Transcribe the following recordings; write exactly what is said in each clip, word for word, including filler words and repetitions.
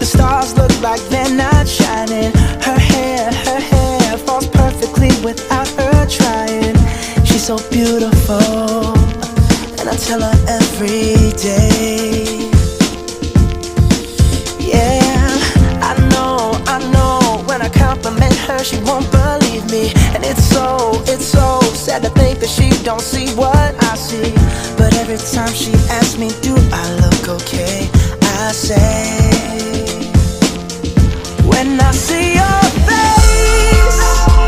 The stars look like they're not shining. Her hair, her hair falls perfectly without her trying. She's so beautiful, and I tell her every day. Yeah, I know, I know, when I compliment her she won't believe me. And it's so, it's so sad to think that she don't see what I see. But every time she asks me, do I look okay, I say, when I see your face,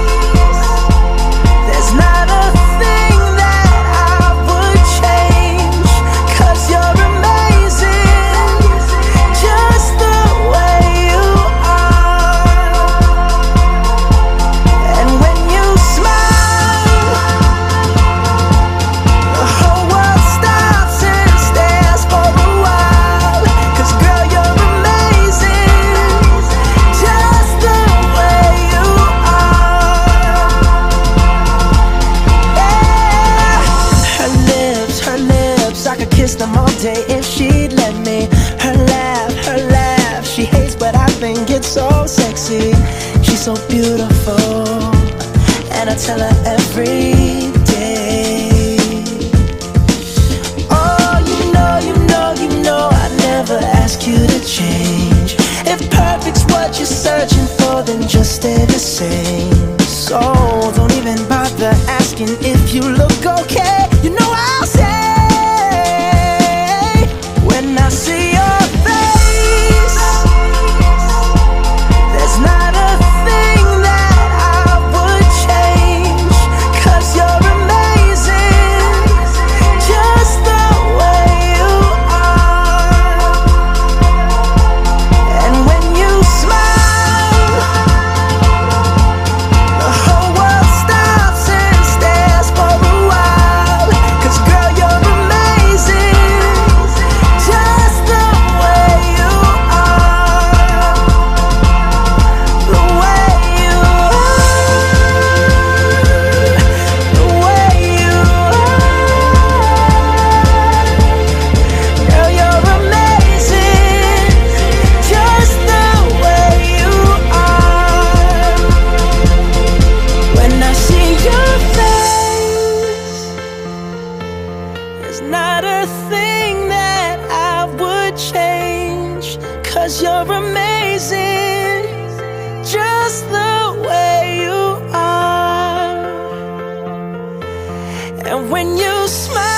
there's not a thing that I would change. 'Cause you're amazing, just the way you are. And when you smile, the whole world stops and stares for a while. 'Cause girl, you're amazing, just the way you are. Yeah. Her lips, her lips, I could kiss them all day if she'd let me. Her laugh, her laugh, she hates but I think it's so sexy. She's so beautiful, and I tell her every day. Oh, you know, you know, you know I'd never ask you to change. If perfect's what you're searching for, then just stay the same. So don't even bother asking if you look okay. You know I'll say, when I see your face, there's not a thing that I would change. 'Cause you're amazing, just the way you are. And when you smile, the whole world stops and stares for a while. 'Cause girl, you're amazing, just the way you are. The way you are, the way you are. Girl, you're amazing, just the way you are. When I see your face, there's not a thing that I would change. 'Cause you're amazing, just the way you are. And when you smile,